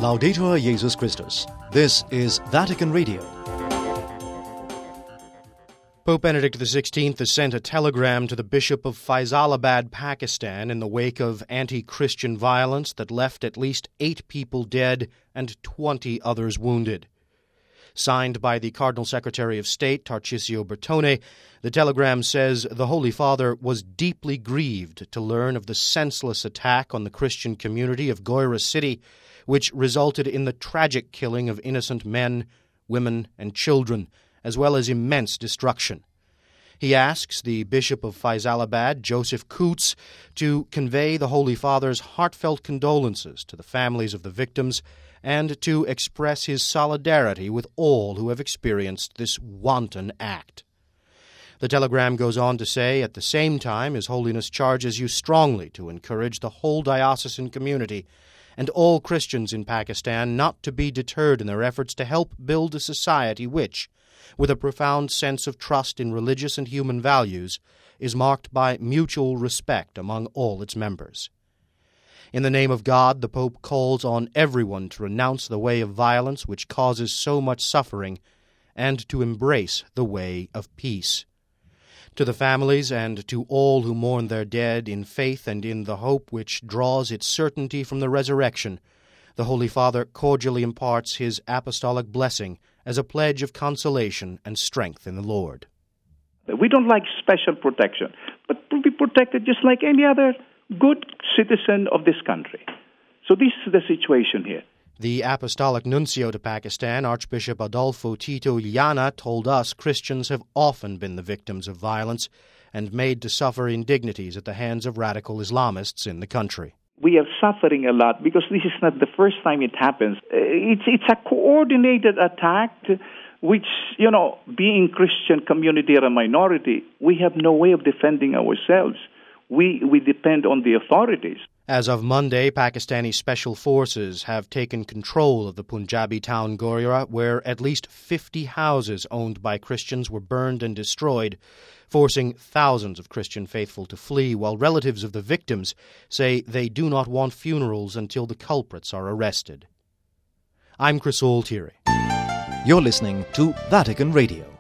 Laudetur Jesus Christus. This is Vatican Radio. Pope Benedict XVI has sent a telegram to the Bishop of Faisalabad, Pakistan, in the wake of anti-Christian violence that left at least 8 people dead and 20 others wounded. Signed by the Cardinal Secretary of State, Tarcisio Bertone, the telegram says the Holy Father was deeply grieved to learn of the senseless attack on the Christian community of Goira City, which resulted in the tragic killing of innocent men, women, and children, as well as immense destruction. He asks the Bishop of Faisalabad, Joseph Coots, to convey the Holy Father's heartfelt condolences to the families of the victims and to express his solidarity with all who have experienced this wanton act. The telegram goes on to say, at the same time, His Holiness charges you strongly to encourage the whole diocesan community and all Christians in Pakistan not to be deterred in their efforts to help build a society which, with a profound sense of trust in religious and human values, is marked by mutual respect among all its members. In the name of God, the Pope calls on everyone to renounce the way of violence which causes so much suffering and to embrace the way of peace. To the families and to all who mourn their dead in faith and in the hope which draws its certainty from the resurrection, the Holy Father cordially imparts his apostolic blessing as a pledge of consolation and strength in the Lord. We don't like special protection, but to be protected just like any other good citizen of this country. So this is the situation here. The Apostolic Nuncio to Pakistan, Archbishop Adolfo Tito Iliana, told us Christians have often been the victims of violence and made to suffer indignities at the hands of radical Islamists in the country. We are suffering a lot because this is not the first time it happens. It's a coordinated attack which, being Christian community or a minority, we have no way of defending ourselves. We depend on the authorities. As of Monday, Pakistani special forces have taken control of the Punjabi town Goira, where at least 50 houses owned by Christians were burned and destroyed, forcing thousands of Christian faithful to flee, while relatives of the victims say they do not want funerals until the culprits are arrested. I'm Chris Altieri. You're listening to Vatican Radio.